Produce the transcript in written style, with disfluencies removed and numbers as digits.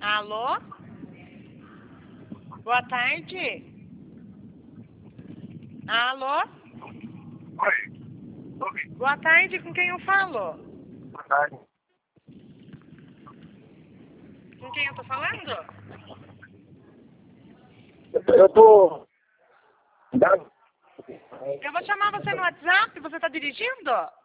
Alô? Boa tarde. Alô? Oi. Boa tarde, com quem eu falo? Boa tarde. Com quem eu tô falando? Eu tô... Eu vou chamar você no WhatsApp, você tá dirigindo?